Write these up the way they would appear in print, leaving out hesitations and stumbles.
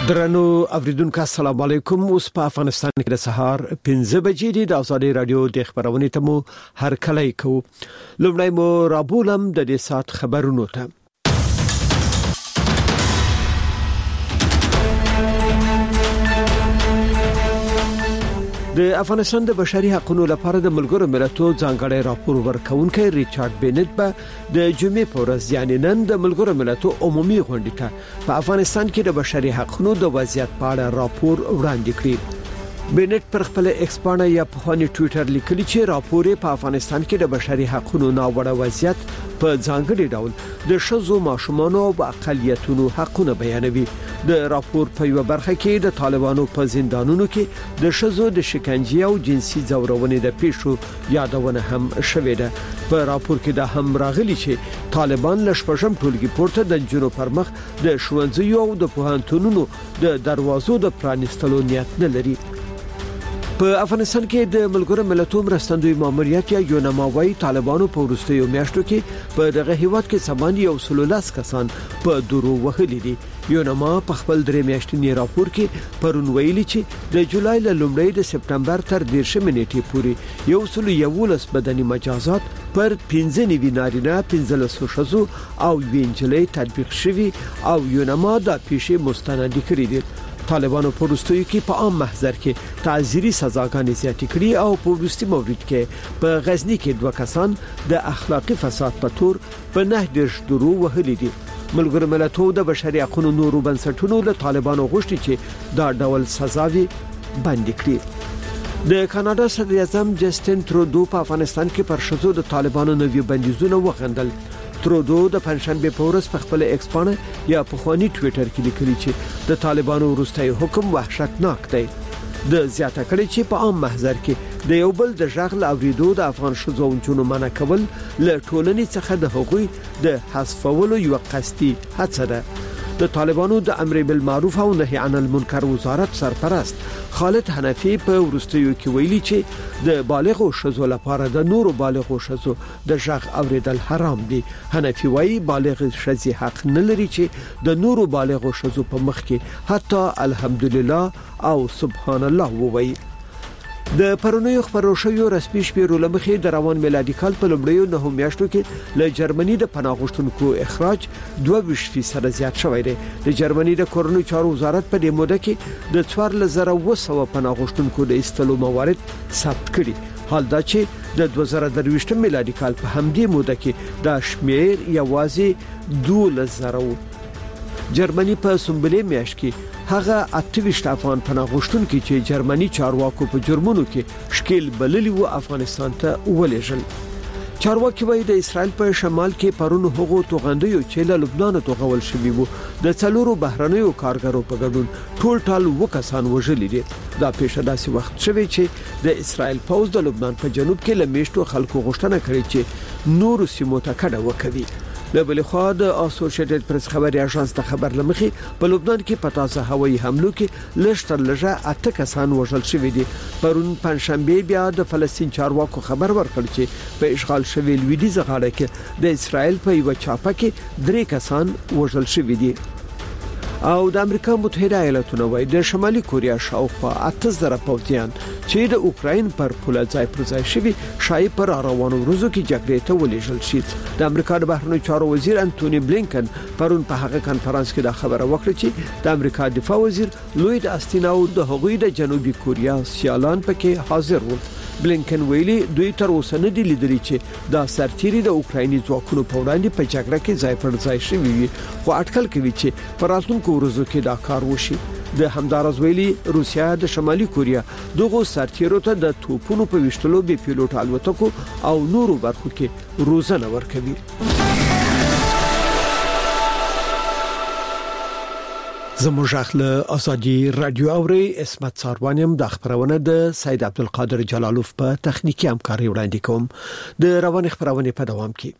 درنو اوریدونکو السلام علیکم. اوس په افغانستان کې د سهار 15 بجې د آزادي رادیو د خبرونې ته مو هر کله کو لومړی مو رابولم د دې سات خبرونو ته. د افغانستان د بشري حقوقو لپاره د ملګرو ملتونو ځانګړی راپور ورکونکي ریچارډ بینټ به د جمعې په ورځ یعنی نن د ملګرو ملتونو عمومي غونډه ته په افغانستان کې د بشري حقوقو د وضعیت په اړه راپور وړاندې کړی. بینټ پر خپل ایکس باندې یا په خاني ټوئیټر لیکلی چې راپور په افغانستان کې د بشري حقوقو ناوړه وضعیت په ځانګړي ډول د شذو ماشومان او اقلیتونو حقونه بیانوي. د راپور په یو برخه کې د طالبانو په زندانونو کې د شذو د شکنجې او جنسي ځورونې د پیښو یادونه هم شوې ده. په راپور کې دا هم راغلي چې طالبان لشپږم ټولګي پورته د جنو پر مخ د ښوونځیو او د پوهنتونونو د دروازو د پرانیستلو نیت نه لري. په افغانستان کې د ملګرو ملتونو مرستندوی ماموریت یا یونماوي طالبانو په وروستیو میاشتو کې په دغه هیواد کې سبان یو سلولاس کسان په درو وهلي دي. یونما په خپل درې میاشتنی راپور کې پرون ویلي چې د جولای له لومړۍ د سپټمبر تر 10 نیټې پورې یو سل یولس بدني مجازات پر 15 نارینه 15 شذو او وینجلې تطبیق شوی او یونما د پیښې مستند کړی دي. طالبانو په وروستیو کې په عام محضر کې تعزیري سزاګانې زیاتې کړې او په وروستي مورید کې په غزنی کې دوه کسان د اخلاقی فساد په تور په 9 درو وهلي دي. ملګرو ملتونو د بشري حقوقو نورو بنسټونو له طالبانو غوښتي چې دا ډول سزاوي بند کړي. د کاناډا صدر اعظم جسټین ترودو په افغانستان کې پر شذو د طالبانو نوي بندیزونه وغندل. ترودو د پنځشنبه په ورځ په خپل ایکس باندې یا په خواني ټوئیټر کې لیکلي چې د طالبانو وروستي حکم وحشتناک دی. د زیاته کړي چې په عام محضر کې د یو بل د ژغل اوریدو د افغان شذو ونجونو منع کول له ټولنې څخه د حقوقي د حذفولو یو قصدي هڅه ده. د طالبانو د امر بالمعروف او نهي عن المنکر وزارت سرپرست خالد حنفي په ورستیو کې ویلي چې د بالغو شذو لپاره د نورو بالغو شذو د ژغ اوریدل حرام دي. حنفي وايي بالغ شذي حق نه لري چې د نورو بالغو شذو په مخ کې حتی الحمدلله او سبحان الله ووایي. د پرونیو خبرو شویو رسمي شمیرو لمخې د روان میلادي کال په لومړیو 9 میاشتو کې له جرمني د پناه غوښتونکو اخراج 22% زیات شوی دی. د جرمني د کورونو چارو وزارت په دې موده کې د 4200 پناه غوښتونکو د ایستلو موارد ثبت کړي. حال دا چې د 2023 میلادي کال په همدې موده کې دا شمیر یوازې 2000 جرمني په سنبلې میاشت کې هغه 28 افغان پناه غوښتونکي چې جرمني چارواکو په جرمونو کې شکیل بللی و افغانستان ته ولېږل. چارواکي وایي د اسرائیل په شمال کې پرونو هغو توغندیو چې له لبنان توغول شوی وو د څلورو بهرنیو کارګرو په ګډون ټول وکسان وژلي دي. دا پیښه داسې وخت شوی چې د اسرائیل پوز د لبنان په جنوب کې لمیشتو خلکو غوښتنه کړې چې نور سیمو ته کډه وکوي. له بل خوا د اسوسییټډ پریس خبري اژانس ته خبر لمخې په لبنان کې پتاسه هوایي حملو کې لشتر لږه 8 کسان وژل شوی دي. پرون پنځشنبه بیا د فلسطین چارواکو خبر ورکړ چې په اشغال شوی لویدیځ غاړه کې د اسرائیل په یو چاپه کې 3 کسان وژل شوی دي. او د امریکا متحده ایالاتونو وایي د شمالي کوریا شاوخوا 8000 پوځیان چې د اوکراین پر پوله ځای پر ځای شوی شای پر روانو ورځو کې جګړې ته ولېږل شي. د امریکا د بهرنیو چارو وزیر انټونی بلینکن پرون په هغه کانفرنس کې دا خبره وکړه چې د امریکا دفاع وزیر لوید آستین او د هغوی د جنوبي کوریا سیالان پکې حاضر وو. بلینکن ویلي دوی تر اوسه نه دي لیدلي چې دا سرتیري د اوکرایني ځواکونو په وړاندې په جګړه کې ځای پر ځای شوی وي خو اټکل کوي چې پر راتلونکو ورځو کې دا کار وشي. د همدارز ویلي روسیا د شمالي کوریا دغه سرتیرو ته د توپونو په وشتلو به پیلوټ الوتکو او نورو برخو کې روزنه ورکوي. زموږ خپل ازادي رادیو اوري اسمت ساروانیم د خبرونه د سید عبدالقادر جلالوف په تخنیکی همکاري وړاندې کوم. د روان خبرونه په دوام کې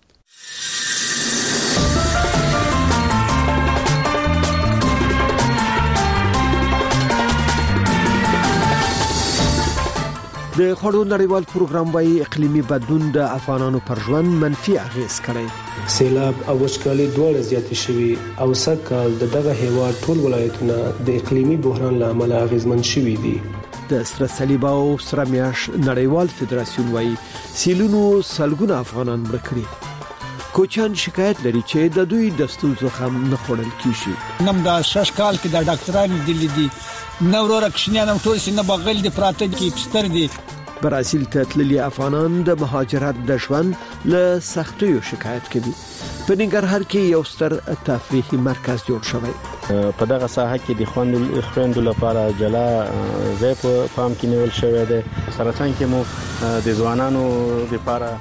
د خړو نړیوال پروګرام وايي اقلیمي بدلون د افغانانو پر ژوند منفي اغیز کړی. سیلاب او وچکالي دواړه زیاتې شوي او سږکال دغه هیواد ټول ولایتونه د اقلیمي بحران له امله اغیزمن شوي دي. د سره صلیب او سره میاش نړیوال فدراسیون وايي سیلونو سلګونه افغانان مړ کړي. کوچان شکایت لري چې د دوی د ستونزو هم نه خوړل کیږي. نم دا ششکال کې د ډاکټرانو دي نو ورکشنیانم ټول سینه بغل دي پراته دي پستر دي. برازیل ته تللي افغانان د مهاجرت د ژوند له سختیو شکایت کوي. په ننګرهار کې یو ستر تفریحي مرکز جوړ شوی. په دغه ساحه کې د خويندو لپاره جلا ځای په پام کې نیول شوی دی. سرڅنګ کې مو د ځوانانو لپاره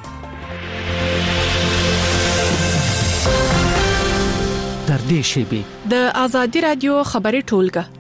در دې شیبه د آزادي رادیو خبري ټولګه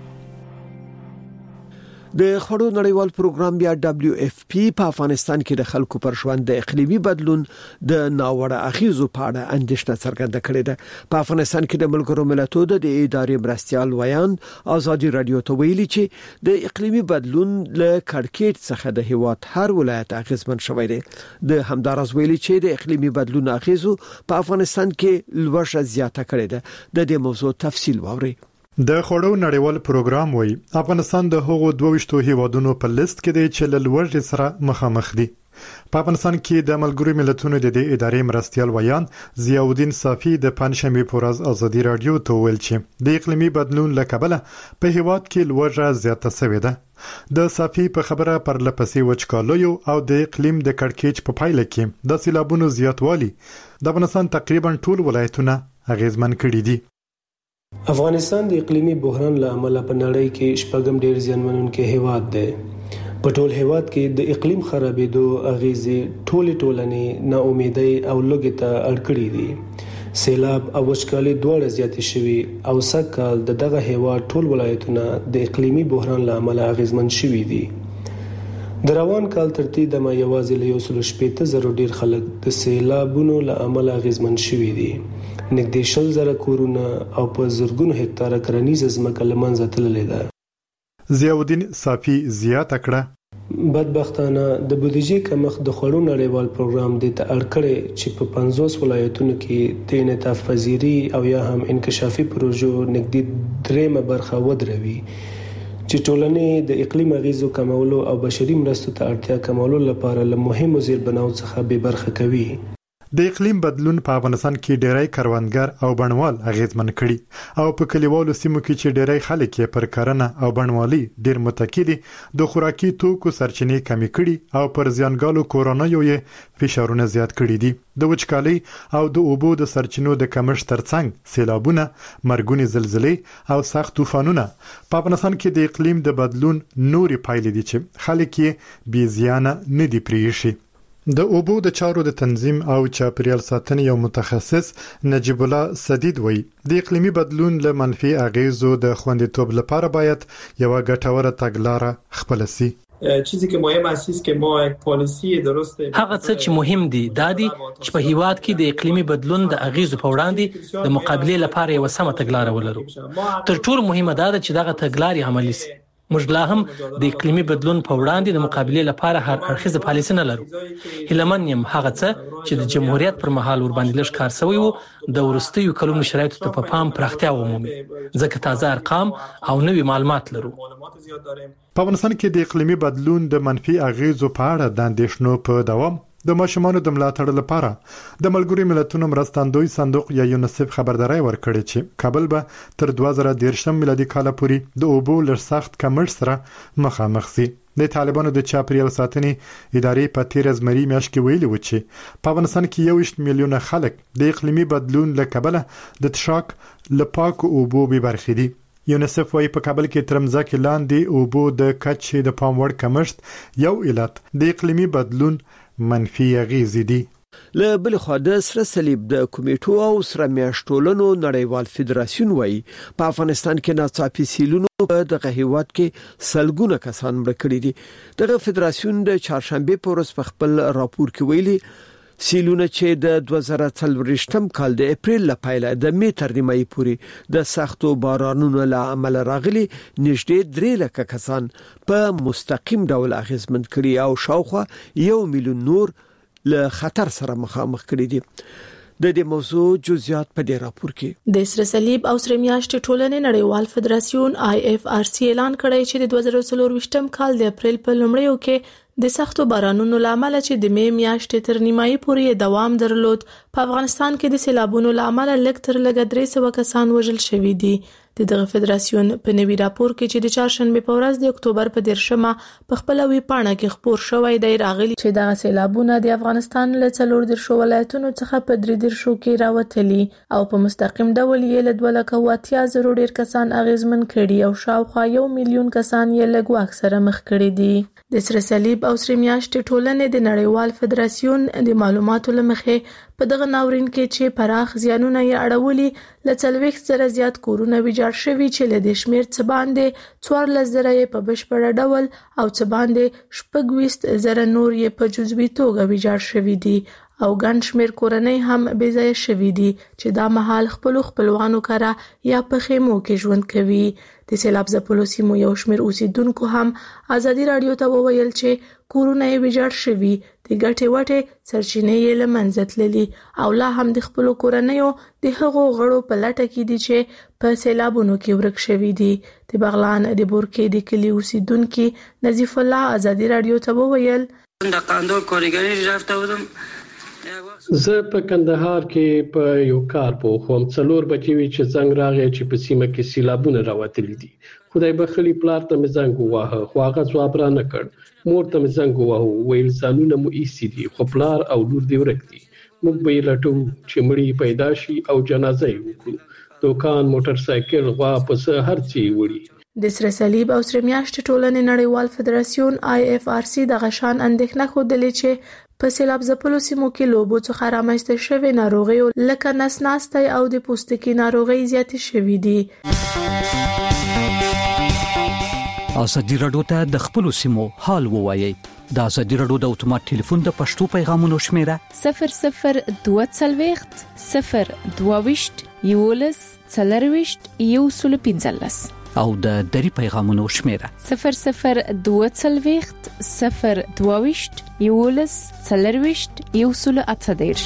د خړو نړیوال پروګرام یا WFP په افغانستان کې د خلکو پر ژوند د اقلیمي بدلون د ناوړه اغیزو په اړه اندېښنه څرګنده کړې ده. په افغانستان کې د ملګرو ملتونو د ادارې مرستيال ویان آزادي رادیو ته ویلي چې د اقلیمي بدلون له کړکېټ څخه د هیواد هر ولایت اغیزمن شوی دی. د همدارس ویلي چې د اقلیمي بدلون اغیزو په افغانستان کې لوړه زیاته کړې ده. د دې موضوع تفصیل واوري. د خړو نړیوال پروګرام وایي افغانستان د هغو 22 هیوادونو په لیست کې دی چې له لوړ سره مخامخ دي. په افغانستان کې د ملګرو ملتونو د ادارې مرستيال ویان ضیاء الدین صافی د پنځشنبه په ورځ آزادي رادیو ته ویل چې د اقلیمي بدلون له کبله په هیواد کې لوړه زیاته شوې ده. د صافی په خبره پر لپسې وچکالیو او د اقلیم د کړکېچ په پایله کې د سیلابونو زیاتوالی د افغانستان تقریبا ټول ولایتونه اغیزمن کړي دي. افغانستان د اقلیمي بحران له امله په نړۍ کې شپږم ډیر زیانمنونکي هیواد دی. په ټول هیواد کې د اقلیم خرابېدو اغیزې ټولنې نا امیدي او لوږې ته اړ کړې دي. سیلاب او وچکالي دواړه زیاتې شوي او سږکال دغه هیواد ټول ولایتونه د اقلیمي بحران له امله اغیزمن شوي دي. د روان کال ترتیب د یوازې له 180,000 ډیر خلک د سیلابونو له امله اغیزمن شوي دي. نږدې 100,000 کورونه او په زرګونو هکتاره کرنیزه ځمکه له منځه تللې ده. ضیاء الدین صافی زیاته کړه بدبختانه د بودیجې کمښت د خړو نړیوال پروګرام د اړ کړې چې په 50 ولایتونو کې د انعطاف پذیری او یا هم انکشافي پروژو نږدې درېمه برخه ودروي چې ټولنې د اقلیم اغیزو کمولو او بشري مرستو ته اړتیا کمولو لپاره له مهمو زیربناو څخه بې برخه کوي. د اقلیم بدلون په افغانستان کې ډېری کروندګر او بڼوال اغیزمن کړي او په کلیوالو سیمو کې چې ډېری خلک یې پر کرنه او بڼوالي ډېر متکی دي د خوراکي توکو سرچینې کمی کړي او پر زیانګالو کورونیو یې فشارونه زیات کړي دي. د وچکالي او د اوبو د سرچینو د کمښت ترڅنګ سیلابونه، مرګونی زلزلې او سخت طوفانونه په افغانستان کې د اقلیم د بدلون نوري پایلې دي چې خلک یې بې زیانه نه دي پریښي. د اوبو د چارو د تنظیم او چاپیریال ساتنې یو متخصص نجیب الله سدید وایي د اقلیمي بدلون له منفي اغیزو د خوندیتوب لپاره باید یو ګټوره تګلاره خپل شي. چیزی که مهم است که ما یک پالیسی درست هغه څه چې مهم دي دا دي چې په هیواد کې د اقلیمي بدلون د اغیزو په وړاندې د مقابله لپاره یو سمه تګلاره ولرو. تر ټولو مهمه دا ده چې دغه تګلارې عملي شي. موږ لا هم د اقلیمي بدلون په وړاندې د مقابله لپاره هر اړخیزه پالیسي نه لرو. هیلمن یم هغه څه چې د جمهوریت پر مهال ور باندې لږ کار شوی وو د ورستیو کلونو شرایطو ته په پام پراختیا ومومي ځکه تازه ارقام او نوي معلومات لرو. په افغانستان کې د اقلیمي بدلون د منفي اغیزو په اړه د اندېښنو په دوام د ماشومانو د ملاتړ لپاره د ملګرو ملتونو مرستندوی صندوق یا یونیسف خبرداري ورکړې چې کابل به تر 2013 میلادي کال پورې د اوبو لږ سخت کمښت سره مخامخ شي. د طالبانو د چاپیریال ساتنې ادارې په 13 مری میاشت کې ویلي و چې په افغانستان کې 1 میلیون خلک د اقلیمي بدلون له کبله د تشاک لپاک اوبو به برخې دي. یونیسف وايي په کابل کې ترمزه کې لاندې اوبو د کچې د پام وړ کمښت یو علت د اقلیمي بدلون منفي اغیزې دي. له بل خوا د سره صلیب د کمیټو او سره میاشتولنو نړیوال فدراسیون وايي په افغانستان کې ناڅاپي سیلونو په دغه هیواد کې سلګونه کسان مړ کړي دي. دغه فدراسیون د چهارشنبه په ورځ په خپل راپور کې ویلي سیلونه چې د 2023م کال د اپریل لپاره د می تر نیمه پورې د سختو بارانونو له امله راغلي نږدې 3 لک کسان په مستقیم ډول اغیزمن کړي او شاوخوا 1 میلیون نور له خطر سره مخامخ کړي دي. د دې موضوع جزئیات په دې راپور کې د سره صلیب او سره میاشتې ټولنې نړیوال فدراسیون IFRC اعلان کړی چې د 2024م کال د اپریل په لومړیو کې د سختو بارانونو لامل چې د می میاشتې تر نیمایي پورې دوام درلود په افغانستان کې د سیلابونو لامل لږ تر لږه 300 کسان وژل شوي دي. دغه فدراسیون په نوي راپور کې چې د چهارشنبه په ورځ د اکتوبر په 10مه په خپل وی پاڼه کې خبر شوی دی راغلی چې دغه سیلابونه د افغانستان له 14 ولایتونو څخه په 3 کې راوتلي او په مستقیم ډول یې له 280,000 ډیر کسان اغیزمن کړي او شاوخوا 1 میلیون کسان یې له ګواښ سره مخ کړي دي. د سره صلیب او سره میاشتې ټولنې د نړیوال فدراسیون د معلوماتو لمخې په دغه ناورین کې چې پراخ زیانونه یې اړولي ل 40,000 زیات کورونه ویجاړ شوي چې له دې شمیر څخه باندې 14,000 په بشپړ ډول او څخه باندې 20,000 نور یې په جزوي توګه ویجاړ شوي دي او ګڼ شمیر کورنۍ هم بې ځای شوي دي چې دا مهال خپلوانو کاره یا په خیمو کې ژوند کوي. د سیلاب ځپلو سیمو یو شمیر اوسیدونکو هم ازادي رادیو ته وویل چې کورونه یې ویجاړ شوي د ګټې وټې سرچینې یې له منځه تللي او لا هم د خپلو کورنیو د هغو غړو په لټه کې دي چې په سیلابونو کې ورک شوي دي. د بغلان د بورکې د کلي اوسیدونکي نظیف الله ازادي رادیو ته وویل د قاندو کارګری رفته بودم زه په کندهار کې په یو کار پوخم 4 بجې وی چې زنګ راغی چې په سیمه کې سیلابونه راوتلي دي. خدای بخلی پلار ته مې زنګ ووهه خو هغه ځواب را نه کړ. مور ته مې زنګ ووهه ویل ځانونه مو ایسي دي خو پلار او لور دی ورک دي. موږ به یې لټو چې مړی پیدا شي او جنازه یې وکړو. دوکان موټر سایکل غوا پسه هر څه یې وړي. د سره صلیب او سره میاشتې ټولنې نړیوال فدراسیون IFRC د غشان اندېښنه خوده چې په سیلاب ځپلو سیمو کې لوبو څخه رامنځته شوې ناروغي لکه نسناستي او د پوستکي ناروغي زیاتې شوې دي. ازادي رادیو ته د خپل سیمو حال ووایي. د ازادي رادیو د اتومات ټلیفون د پښتو پیغامونو شمیره 0022 022 11 40 او د دری پیغامونو شمیره 0022 022 11 40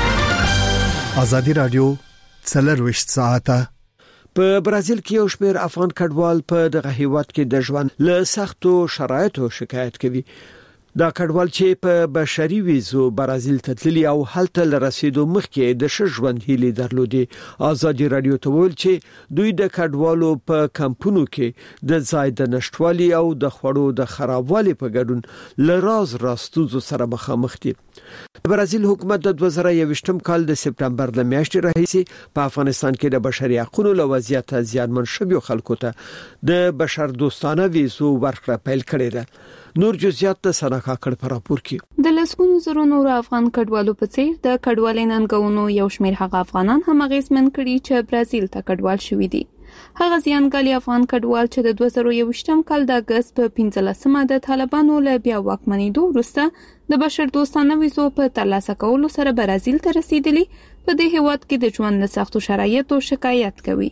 ازادي رادیو 40 ساعته. په برازیل کې یو شمېر افغان کډوال په دغه هیواد کې د ژوند له سختو شرایطو شکایت کوي. دا کډوال چې په بشري ویزو برازیل ته تللي او هلته لرسیدو مخکې د ښه ژوند هیلې درلودي. ازادي رادیو ته ویل چې دوی د کډوالو په کمپونو کې د ځای د نشټوالي او د خوړو د خرابوالي په ګډون لراز راستوزو سره مخامخ دي. برازیل حکومت د 2021م کال د سپتمبر د میاشتې راهیسې په افغانستان کې د بشري حقوقو له وضعیت زیانمن شویو خلکو ته د بشر دوستانه ویزو ورکړه پیل کړې ده. نور جزئیات د سناکا کړ په راپور کې د لسګونو زرو نور افغان کډوالو په څیر د کډوالۍ ننګونو یو شمېر هغه افغانان هم اغیزمن کړي چې برازیل ته کډوال شوي دي. هغه ځانګړي افغان کډوال چې د 2021م کال د اگست په 15مه د طالبانو له بیا واکمنېدو وروسته د بشر دوستانه ویزو په ترلاسه کولو سره برازیل ته رسیدلی په دې هیواد کې د ژوند له سختو شرایطو شکایت کوي.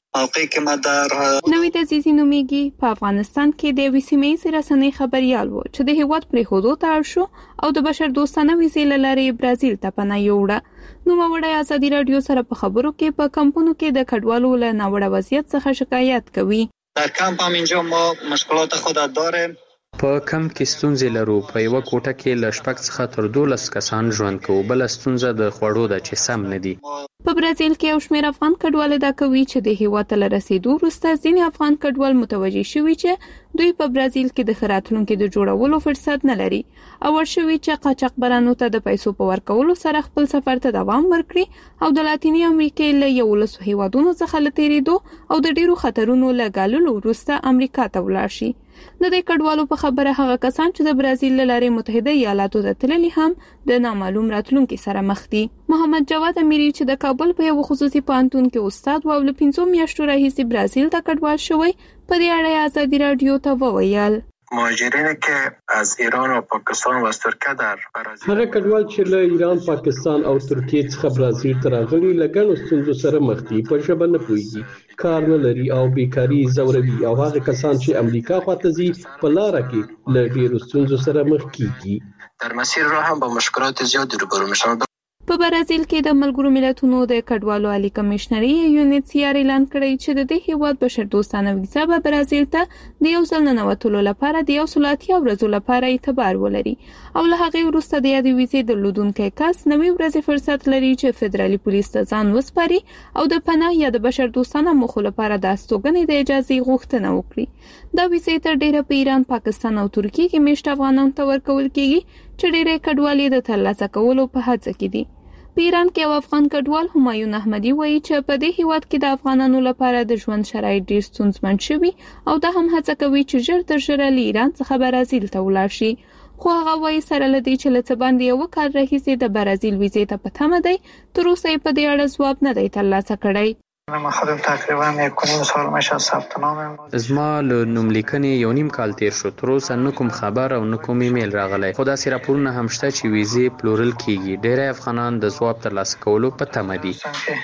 نوې د عزیزي نومیږي په افغانستان کې د وسیمې رسنۍ خبريال وو چې د هیواد پرې خودو ته اړ شو او د بشر دوستانه ویزې لارې برازیل ته پناه یوړه. نو موږ ازادي رادیو سره په خبرو کې په کمپونو کې د کډوالو له ناوړه وضعیت څخه شکایت کوي. در کمپ هم اینجا ما مشکلات خود داریم. په کمپ کې ستونزې لرو. په یو کوټه کې ل 6 څخه تر 12 کسان ژوند کوي. بل ستونزه د خوړو د چې سم نه دي. په برازیل کې یو شمېر افغان کډوال دا کوي چې د هیواد ته رسیدو وروسته ځینې افغان کډوال متوجي شوي چې دوی په برازیل کې د خیراتونکو د جوړولو فرصت نه لري او ورشوي چې قاچاقبرانو ته د پیسو په ورکولو سره خپل سفر ته دوام ورکړي او د لاتینی امریکا له یو لسو هیوادونو څخه لتیریدو او د ډیرو خطرونو لګاللو وروسته امریکا ته ولاړ شي. د دې کډوالو په خبره هغه کسان چې د برازیل لارې متحده ایالاتو ته تللي هم د نامعلوم راتلونکو سره مخ دي. محمد جواد امیری چې د کابل په یو خصوصي پوهنتون کې استاد و او له 15 میاشتو راهیسې برازیل ته کډوال شوی په دې اړه ازادي رادیو ته وویل مهاجرینی که از ایران و پاکستان و ترکیه در برازیل هغه کډوال چې له ایران، پاکستان او ترکیه څخه برازیل ته راغلي له ګڼو ستونزو سره مخ دي. په ژبه نه پوهېږي، کار نه لري او بیکاري ځوروي، او هغه کسان چې امریکا خواته ځي په لاره کې له ډېرو ستونزو سره مخ کیږي. در مسیر راه هم با مشکلات زیادی روبرو میشن. په برازیل کې د ملګرو ملتونو د کډوالو عالی کمشنري UNHCR اعلان کړی چې د دې هیواد بشردوستانه ویزه به برازیل ته د یو ځل ننوتلو لپاره د 180 ورځو لپاره اعتبار ولري، او له هغې وروسته د یادې ویزې درلودونکی کس 90 ورځې فرصت لري چې فدرالي پولیس ته ځان وسپاري او د پناه یا د بشردوستانه موخو لپاره د استوګنې د اجازې غوښتنه وکړي. دا ویزې تر ډیره په ایران، پاکستان او ترکیه کې میشت افغانانو ته ورکول کیږي چې ډیره کډوال د ترلاسه کولو په هڅه کې دي. په ایران کې یو افغان کډوال همایون احمدي وایي چې په دې هیواد کې د افغانانو لپاره د ژوند شرایط ډیر ستونزمن شوي او دا هم هڅه کوي چې ژر تر ژره له ایران څخه برازیل ته ولاړ شي. خو هغه وایي سره له دې چې له څه باندې یو کال راهیسې د برازیل ویزې ته په تمه دی، تر اوسه یې په دې اړه ځواب نه دی ترلاسه کړی. من خودم تقریبا 1.5 سال میشه از ثبت نام زما له نوملیکنې یو نیم کال تیر شو، تر اوسه نه کوم خبر او نه کوم ایمیل راغلی، خو داسې راپورونه هم شته چې ویزې پلورل کیږي. ډیری افغانان د ځواب ترلاسه کولو په تمه دي.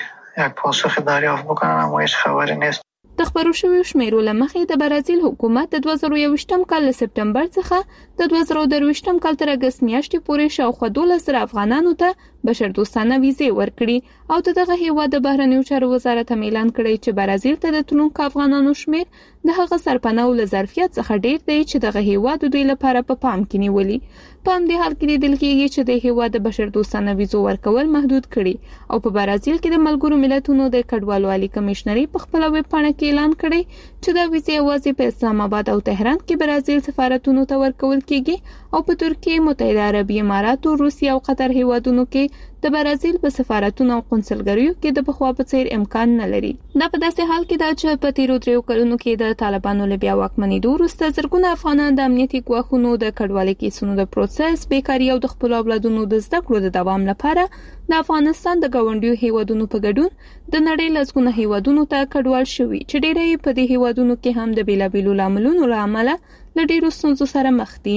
یک پاسخ دریافت بکنن اما هیچ خبری نیست. د خبرو شویو شمیرو له مخې د برازیل حکومت د 2021م کال له سپټمبر څخه د 2023م کال تر اګست میاشتې پورې شاوخوا 12,000 افغانانو ته بشردوستانه ویزې ورکړي، او دغه هیواد د بهرنیو چارو وزارت هم اعلان کړی چې برازیل ته د تلونکو افغانانو شمیر د هغه سرپناه له ظرفیت څخه ډیر دی چې دغه هیواد دوی لپاره په پام کې نیولي. په همدې حال کې لیدل کېږي چې د هیواد د بشردوستانه ویزو ورکول محدود کړي، او په برازیل کې د ملګرو ملتونو د کډوالو عالی کمشنري په خپل ویب پاڼه کې اعلان کړی چې دا ویزې یوازې په اسلام آباد او تهران کې برازیل سفارتونو ته ورکول کېږي، او په ترکیه، متحده عربي امارات، روسیه او قطر هیوادونو کې د برازیل په سفارتونو او قونسلګریو کې د بخوا په څیر امکان نه لري. دا په داسې حال کې ده چې په تیرو 3 کلونو کې د طالبانو له بیا واکمنېدو وروسته زرګونه افغانان د امنیتي ګواښونو، د کډوالۍ کیسونو د پروسس، بیکاري او د خپل اولادونو د زده کړو د دوام لپاره د افغانستان د ګاونډیو هیوادونو په ګډون د نړۍ لسګونه هیوادونو ته کډوال شوي، چې ډېری په دې هیوادونو کې هم د بیلابیلو لاملونو له امله له ډېرو ستونزو سره مخ دي.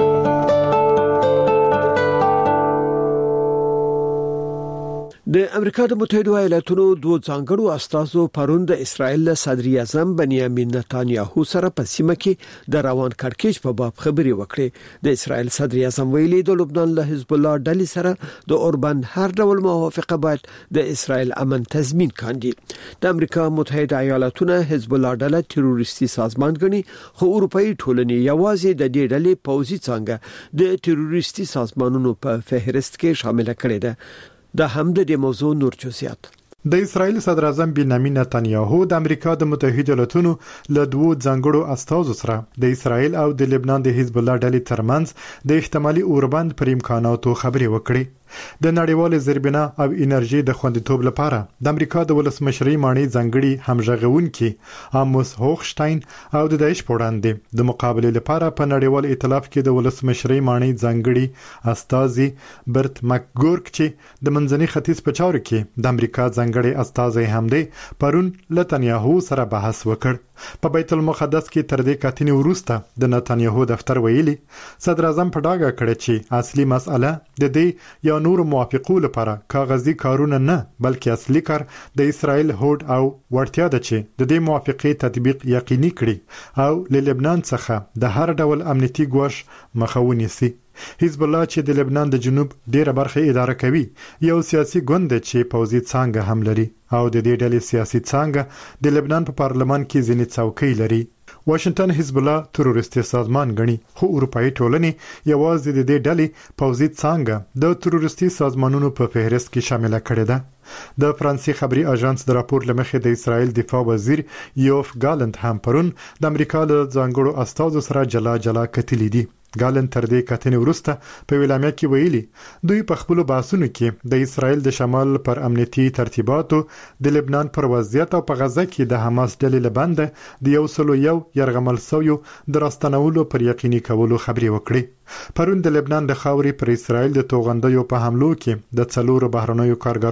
د امریکا د متحده ایالاتونو دوه ځانګړو استازو پرون د اسرائیل صدر اعظم بنیامین نتانیاهو سره په سیمه کې د روان کړکېچ په باب خبرې وکړې. د اسرائیل صدر اعظم ویلي د لبنان له حزب الله ډلې سره د اوربند هر ډول موافقه باید د اسرائیل امن تضمین کاندي. د امریکا متحده ایالاتونو حزب الله ډله تروریستي سازمان ګڼي، خو اروپאי ټولنې یوازې د دې ډلې پوځي څنګه د تروریستي سازمانونو په فهرست کې شامل کړي ده. د هم د موضوع نور جزئیات. د اسرائیل صدر اعظم بنیامین نتانیاهو د امریکا د متحده ایالاتونو له دوه ځانګړو استازو سره د اسرائیل او د لبنان د حزب الله ډلې ترمنځ د احتمالي اوربند پر امکاناتو خبرې وکړې. د نړیوال زیربنا او انرژي د خوندیتوب لپاره د امریکا د ولسمشرۍ مانی ځانګړي همغږونکي آموس هوخشتاین او د داعش په وړاندې د مقابله لپاره په نړیوال ائتلاف کې د ولسمشرۍ مانی ځانګړي استازي برت مکګورک چې د منځني ختیځ په چارو کې د امریکا ځانګړي استازي هم دی پرون نتانیاهو سره بحث وکړ. په بیت المقدس کې تر دې کاتنی وروسته د نتانیاهو دفتر ویلي صدر اعظم په ډاګه کړ چې اصلي مسأله د دې یا نور موافقو لپاره کاغذي کارونه نه بلکې اصلي کار د اسرائیل هوډ او ورتیا ده چې د دې موافقې تطبیق یقیني کړي او له لبنان څخه د هر ډول امنیتي ګواښ مخه ونیسي. حزب الله چې د لبنان د جنوب ډیره برخه اداره کوي یو سیاسي ګوند چې پوځي څانګه هم لري او د دې ډلې سیاسي څانګه د لبنان په پارلمان کې ځینې څوکۍ لري. واشنگټن حزب الله تروریستي سازمان غني، خو اروپאי ټولنې یوازې د دې ډلې پوځي څانګه د تروریستي سازمانونو په فهرست کې شامل کړي ده. د فرانسې خبري اژانس د راپور لمخې د اسرائیل دفاع وزیر یوف ګالند هم پرون د امریکا له ځانګړو استازو سره جلا کتلې دي. ګالن تر دې کتنې وروسته په ویلامیا کې ویلي دوی په خپل بحثونو کې د اسرائیل د شمال پر امنیتي ترتیباتو، د لبنان پر وضعیت او په غزه کې د حماس ډلې لبنده د 101 يرغمل سویو د راستنولو پر یقیني کولو خبرې وکړي. پرون د لبنان د خاوري پر اسرائیل د توغندیو په حملو کې د څلورو بهرنیو کارګرانو په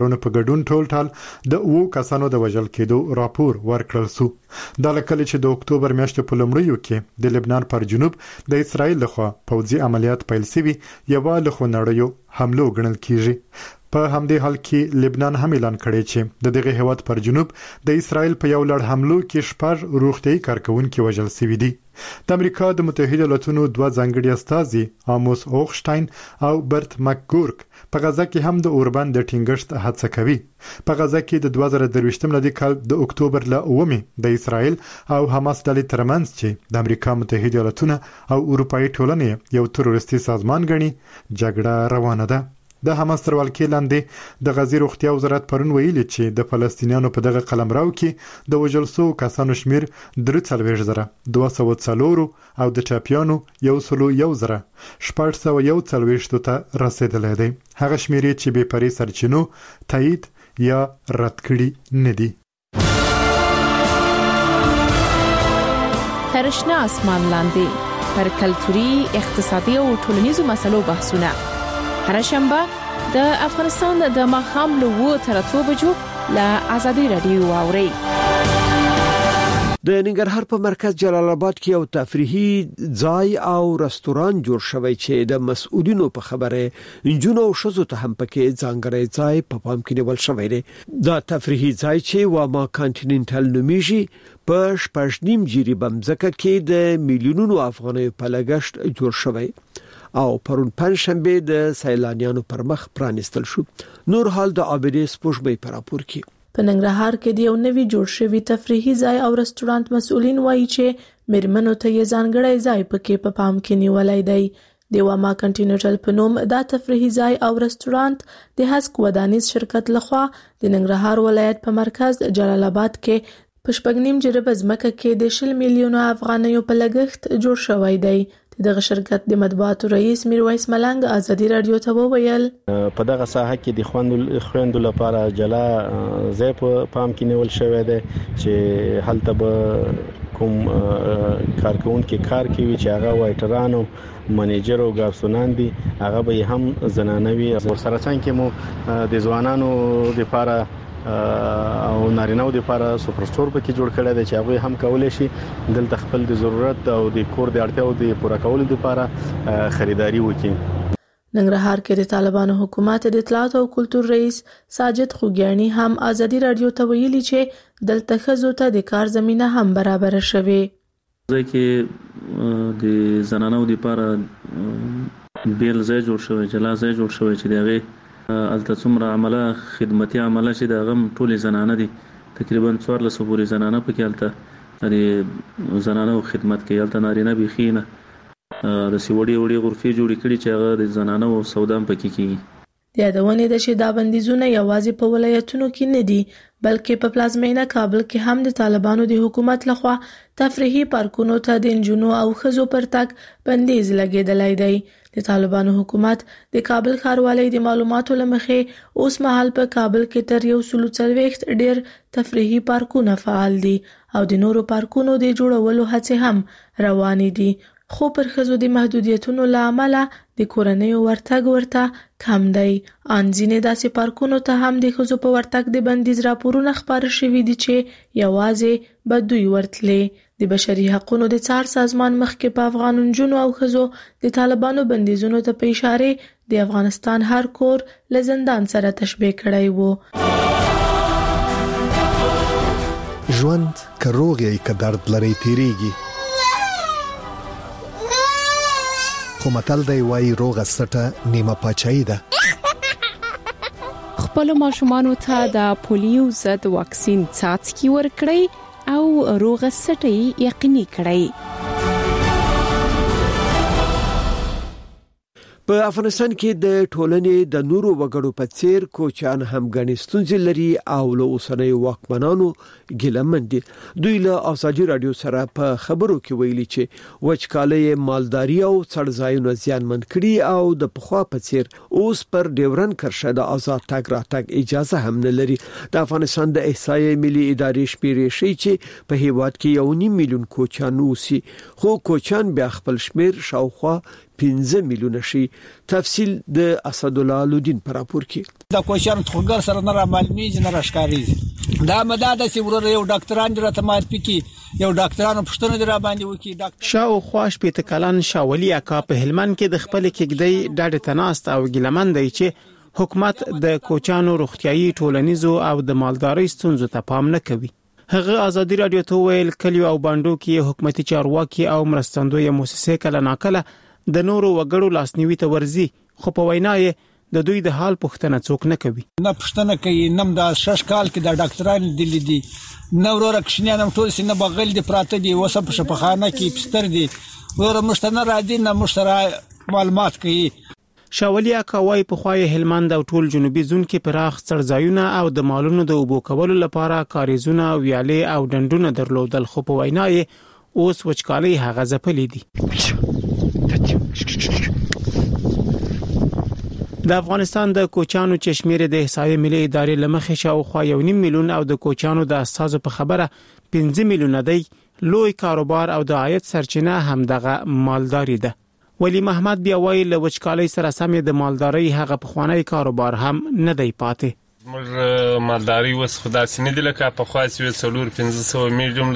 ګډون ټول ټال د 2 کسانو د وژل کېدو راپور ورکړل شو. دا لکه چې د اکتوبر میاشتې په لومړیو کې د لبنان پر جنوب د اسرائیل لخوا پوځي عملیات پیل شوي یو له خونړیو حملو ګڼل کیږي. په همدې حال کې لبنان هم اعلان کړی چې د دغه هیواد پر جنوب د اسرائیل په یو لړ حملو کې 6 روغتيایي کارکونکو وژل شوي دي. د امریکا د متحده ایالاتونو 2 ځانګړي استازي آموس اوخشتاین او برت مکګورک په غزا کې هم د اوربان د ټینګښت هڅه کوي. په غزا کې د 2023 ملي کال د اکتوبر ل 9 د اسرائیل او حماس ډلې ترمنځ چې د امریکا متحده ایالاتونو او اروپאי ټولنې یو تروریستي سازمان ګڼي جګړه روانه ده. د حماس تر ولکې لاندې د غزا روغتیا وزارت پرون ویلي چې د فلسطینیانو په دغه قلمرو کې د وژل شوو کسانو شمیر 3,240 او د ټاپیانو 1,440 ته رسیدلی دی. هغه شمیر چې به پرې سرچینو تایید یا رد کړي نه دي. ترشنا اسمان لاندې پر کلتوري، اقتصادي او ټولنیزو مسلو بحثونه هر شنبه د افغانستان د ماښام له 2 تر 3 بجو له آزادي رادیو واوري. د ننګرهار په مرکز جلال آباد کې یو تفریحي ځای او رستوران جوړ شوی چې د مسؤلینو په خبره انجونو او شزو ته هم پکې ځانګړی ځای په پام کې نیول شوی دی. دا تفریحي ځای چې واما کانټیننټل نومیږي په 8.5 جری بمځکه کې د میلیونونو افغانیو په لګښت جوړ شوی او پرون پنځشنبه د سیلانیانو پر مخ پرانستل شو. نور حال د عابدې سپوږمۍ پر راپور کې په ننګرهار کې د یو نوي جوړ شوی تفریحي ځای او رستورانت مسؤلین وایي چې میرمنو ته یې ځانګړی ځای پکې په پام کې نیولای دی. د واما کانټیننټل په نوم دا تفریحي ځای او رستورانت د هسک ودانیز شرکت لخوا د ننګرهار ولایت په مرکز جلال آباد کې په 8.5 جریب ځمکه کې د 10 میلیونو افغانیو په لګښت جوړ شوی دی. دغه شرکت د مطبوعاتو رئیس میرویس ملنګ آزادي رادیو ته وویل په دغه ساحه کې د خويندو لپاره جلا ځای په پام کې نیول شوی دی چې هلته به کوم کارکونکو کار کوي چې هغه وایټرانو منیجر او ګارسونان دي هغه به هم زنانوي او سره څنګه مو د ځوانانو لپاره او نارینه‌و لپاره سوپر سٹور پکې جوړ کړی دی چې هغه هم کولای شي دلته خپل د ضرورت او د کور د اړتیاو د پوره کولو لپاره خریداري وکړي. ننګرهار کې د طالبانو حکومت د اطلاعات او کلتور رئیس ساجد خوګیانی هم آزادي رادیو ته ویلي چې دلته خزو ته د کار زمينه هم برابر شوه. ځکه د زنانو لپاره بیل ځای جوړ شوی جلا ځای جوړ شوی چې دغه الته څومره عمله خدمتي عمله چې د غم ټولې زنانه دي تقریبا 400 پورې زنانه پکې الته د زنانو خدمت کوي. الته نارینه بيخینه د سیوړي وړي غرفي جوړې کړي چې هغه د زنانو سودام پکې کیږي. یادونه ده چې دا بندیزونه یوازې په ولایتونو کې نه دي بلکې په پلازمینه کابل کې هم د طالبانو د حکومت لخوا تفریحي پارکونو ته د انجونو او خزو پر تک بندیز لګیدلای دی. د طالبانو حکومت د کابل ښاروالۍ د معلوماتو لمخې اوس مهال په کابل کې تر 140 ډیر تفریحي پارکونه فعال دي او د نورو پارکونو د جوړولو هڅې هم روانې دي. خو پر خزو د محدودیتونو لامل د کورنیو ورته کم دی. ان ځینې داسې پارکونو ته هم د خزو په ورتګ د بندیز راپورونه خبر شوي دي چې یوازې به دوی ورتلې. د بشري حقوقو د څار سازمان مخکې په افغان نجونو او خزو د طالبانو بندیزونو ته په اشاره د افغانستان هر کور له زندان سره تشبیه کړی وو. ژوند کروغي ک درد لري تیریږي خو متل دی وای روغه سټه نیمه پچای ده. خپل ماشومان ته د پولیو ضد واکسین څاڅکي ورکړئ او روغه سټه یقیني کړئ. په افغانستان کې د ټولنې د نورو وګړو په څیر کوچان هم غني ستونزې لري او له اوسنۍ واکمنانو ګیلمن دي. دوی له آزادي رادیو سره په خبرو کې ویلي چې وچکالۍ مالداري او څړځایونه زیانمن کړي او د پخوا په څیر اوس پر ډیورن کرښه د آزاد تګ راتګ اجازه هم نه لري. د افغانستان د احصایې ملي ادارې شمیرې شي چې په هیواد کې 1.5 میلیون کوچان اوسي خو کوچان بیا خپل شمیر شاوخوا 15 میلیونه شي. تفصیل د اسد الله الدین پر راپور کې. د کوچانو څخه سره نه معلومیږي نه راښکاریږي. دا مداده چې ورور یو ډاکټران درته معرفي کی یو ډاکټرانو پښتنه در باندې وکي. شاو خوش په تکلان شاولي اکا په هلمند کې د خپل کېګدی ډاډه تناست او ګلمن دی چې حکومت د کوچانو روغتيایي ټولنیزو او د مالدارۍ ستونزو ته پام نه کوي. هغه ازادي رادیو ته ویل کلیو او باندو کې حکومتي چارواکي او مرستندوی مؤسسې کله ناکله د نورو وګړو لاسنیوي ته ورزي، خو په وینا یې د دوی د حال پوښتنه څوک نه کوي. نه پښتنه کوي نم د 6 کال کې د ډاکټرانو دلی دي نو ورکشنیانم ټول سینه بغل دي پراته دي وسه په شپخانه کې پستر دي ور مشتنه راځي نه مشترا معلومات کوي. شاولي اکاوای په خوای هلمند او ټول جنوبي زون کې پراخ څړځایونه او د مالونو د اوبو کولو لپاره کاریزونه ویالې او ډنډونه درلودل، خو په وینا یې اوس وچکالي هغه ځپلې دي. د افغانستان د کوچانو چشمیر د احصایې ملي ادارې لمخې شاوخوا 1.5 میلیون او د کوچانو د اساسو په خبره 15 میلیونه دی. لوی کاروبار او د عاید سرچینه هم دغه مالداري ده. ولی محمد بیا وایي له وچکالۍ سره سمې د مالدارۍ هغه پخوانی کاروبار هم نه دی پاتې. موږ مالداري وس خدا سینې د لکه په خاص وي 400 میلیون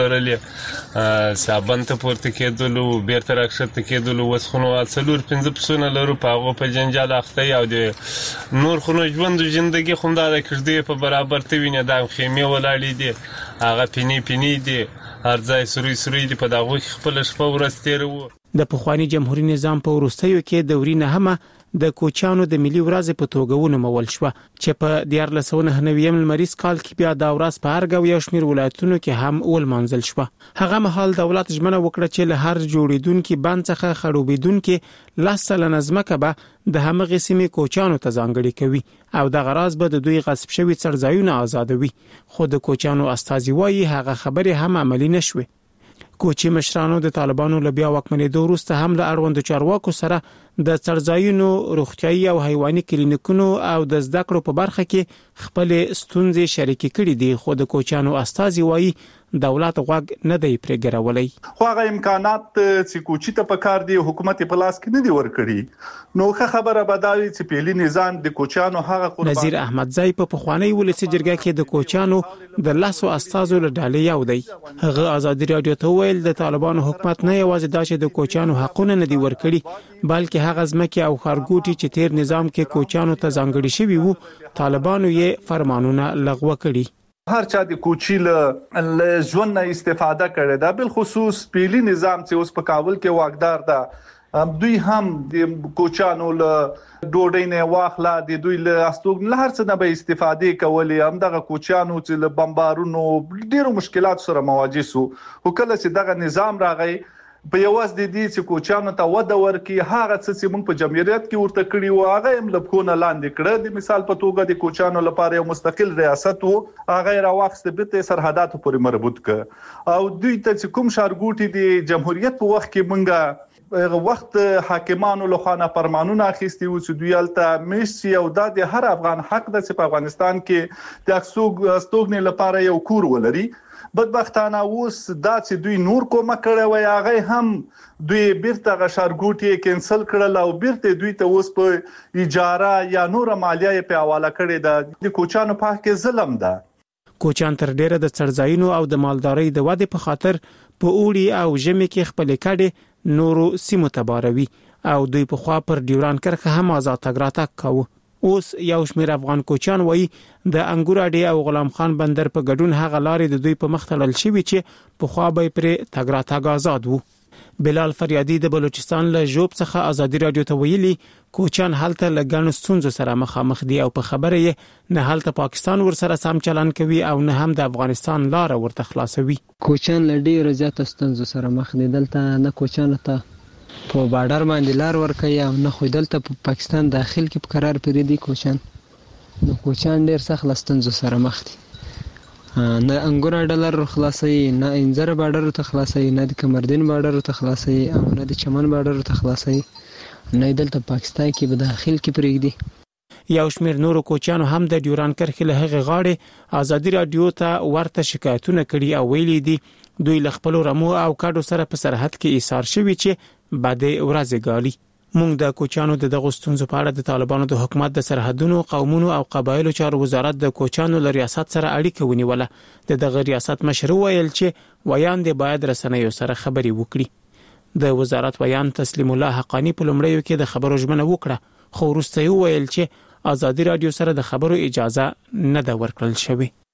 لرلې صابن ته پورته کېدلو بیرته راکښته کېدلو وس خو نو 4-5 پسونه لرو په هغه په جنجال اخته او د نور خو نو ژوند ژوندۍ خو دا د کړدې په برابر ته ویني د خیمه ولاړې دي هغه پینی دي ارزای سوري دي په دغه خپل شپه ورځ تیرو. د پخوانی جمهوریت نظام په وروستیو کې دوري نه هم د کوچانو د ملي ورځ په توګه ونومول شو چې په 1999 لمریز کال کې بیا دا ورځ په هرګو یو شمیر ولایتونو کې هم ولمانځل شو. هغه مهال دولت ژمنه وکړه چې له هر جوړیدونکو بند څخه خړوبیدونکو لاسل نظمکه به د همغه سیمې کوچانو ته ځانګړي کوي او د غراض به د دوی غصب شوی څړځایونه آزادوي، خو د کوچانو استازي وایي هغه خبره هم عملی نشوه. کوچی مشرانو د طالبانو لبیا واکمنېدو وروسته هم له اړوند چارواکو سره د څړځایونو روغتيایي او حیواني کلینیکونو او د زده کړو په برخه کې خپل ستونزې شریکې کړې دي، خو د کوچانو استازي وایي دولت غوږ نه دی پرېګرولای. خو هغه امکانات چې کوچی ته پکار دي حکومت په لاس کې نه دی ورکړي. نو خبره بداوي چې پیلي نظام د کوچانو هغه قربان. نذیر احمدزی په پخوانی ولسی جرګه کې د کوچانو د لاسو استازو له ډلې یو دی. هغه ازادي رادیو ته ویل د طالبانو حکومت نه یوازې دا چې د کوچانو حقونه نه دی ورکړي بلکې هغه ځمکې او خارګوټي چې تیر نظام کې کوچانو ته ځانګړي شوی وو طالبانو یې فرمانونه لغوه کړي. هر چا د کوچی له ژوند نه استفاده کړي دا بل خصوص پیلي نظام چې اوس په کابل کې واقدار ده دوی هم د کوچانو له ډوډۍ نه واخلا د دوی له استوګ له هر څه نه به استفاده کولې هم دغه کوچانو چې له بمبارونو ډیرو مشکلات سره مواجه سو. وکړه چې دغه نظام راغی په یواز د دې چې کوچانو ته وده ورکي هغه څه چې موږ په جمهوریت کې ورته کړی و هغه هم لبکونه لاندې کړه. د مثال په توګه د کوچانو لپاره یو مستقل ریاست وو هغه راوخسته به سرحداتو پورې مربوط ک او دوی ته چې کوم شارګوټي د جمهوریت په وخت کې مونږه وخت حاکمانو له خانه فرمانونه اخیستي و چې دوی الته مشي او د هر افغان حق د په افغانستان کې د استوګنې لپاره یو کور ولري. بدبختانه اوس دا چې دوی نور کومه کړه وای هغه هم دوی بیرته غشارګوټي کینسل کړل او بیرته دوی ته اوس په اجاره یا نور مالیه په حواله کړي د کوچانو په حق ظلم ده. کوچان تر ډیره د څړځایونو او د مالدارۍ د وده په خاطر په اوړي او ژمي کې خپل کډې نورو سیمو ته باروي او دوی په خوا پر ډیوران کرخه هم آزاد تګ راتګ کوي. اوس یو شمیر افغان کوچان وایي د انګور اډې او غلام خان بندر په ګډون هغه لارې د دوی په مخ تړل شوی چې په خوا به پر تګ راتګ آزاد وو. بلال فریادي د بلوچستان له جوب څخه ازادي رادیو ته ویلي کوچان حالت لګانو ستونزو سره مخامخ دي او په خبره یې نه حالت پاکستان ورسره سم چلن کوي او نه هم د افغانستان لار ورته خلاصوي. کوچان لډي رضایت ستونزو سره مخ دي دلته نه کوچان ته په بارډر باندې لار ورکوي او نه خو دلته په پاکستان داخل کې په قرار پرې دي کوچان. نو کوچان ډیر سخت ستونزو سره مخ دي. نه انګور ډالر خلاصي نه انځر بارډر ته خلاصي نه د کمردین بارډر ته خلاصي او نه د چمن بارډر ته خلاصي نه دلته پاکستان کې په داخل کې پرېږدي. یو شمیر نورو کوچانو هم د ډیوران کرښې له هغه غاړې ازادي رادیو ته ورته شکایتونه کړي او ویلي دي دوی له خپل رمو او کډو سره په سرحد کې ایثار شوی چې بعد ورځ غالي. موږ د کوچانو د دغه ستونزو په اړه د طالبانو د حکومت د سرحدونو قومونو او قبایلو چارو وزارت د کوچانو له ریاست سره اړیکه ونیوله. د دغه ریاست مشر ویل چې ویاند باید رسنیو سره خبري وکړي. د وزارت ویاند تسلیم الله حقانی په لومړیو کې د خبرو ژمنه وکړه، خو وروسته ویل چې ازادي رادیو سره د خبرو اجازه نه ده ورکړل شوې.